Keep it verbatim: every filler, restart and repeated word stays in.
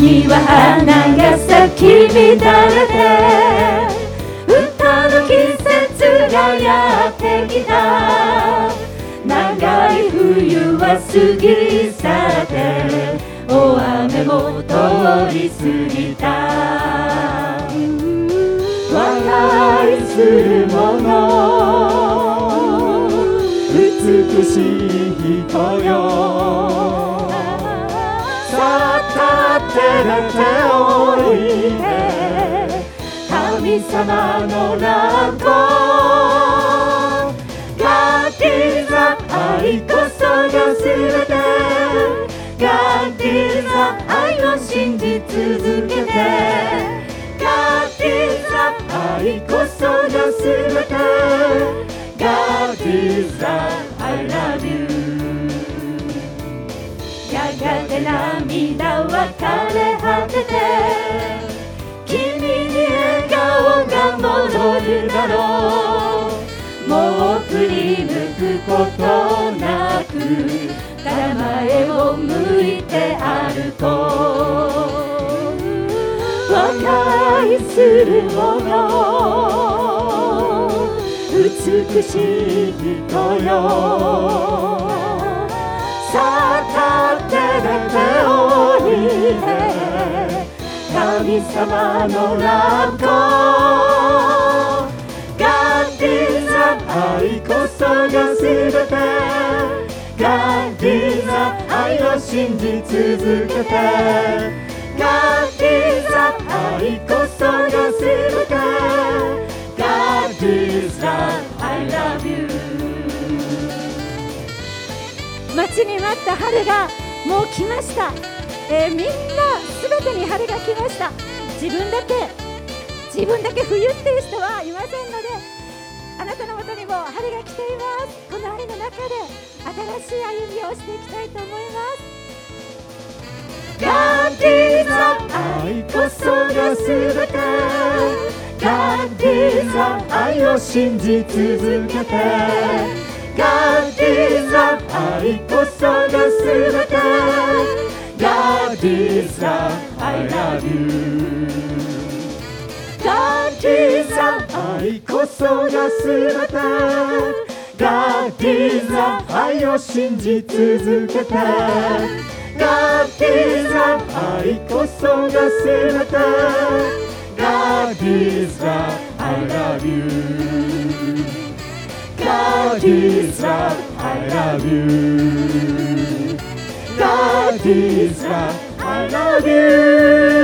には花が咲き乱れて歌の季節がやってきた。長い冬は過ぎ去って大雨も通り過ぎた。和解する者美しい人よ、さあ立てておいで神様の名God is the 愛こそがすべて God is the 愛を信じ続けて God is the 愛こそがすべて God is the I love you やがて涙は枯れ果てて君に笑顔が戻るだろう。もう振り向くことなくただ前を向いて歩こう。和解する者美しい人よ、さあ立てておいで神様の名愛こそがすべて God is the 愛を信じ続けて God is the 愛こそがすべて God is the I love you 待ちに待った春がもう来ました、えー、みんなすべてに春が来ました。自分だけ自分だけ冬っていう人はいませんのであなたのもとにも春が来ています。この春の中で新しい歩みをしていきたいと思います。 ます。 God is the 愛こそがすべて God is the 愛を信じ続けて God is the 愛こそがすべて God is the I love you God is the 愛こそがすべて God is the 愛を信じ続けて God is the 愛こそがすべて God is the I love you God is the I love you God is the I love you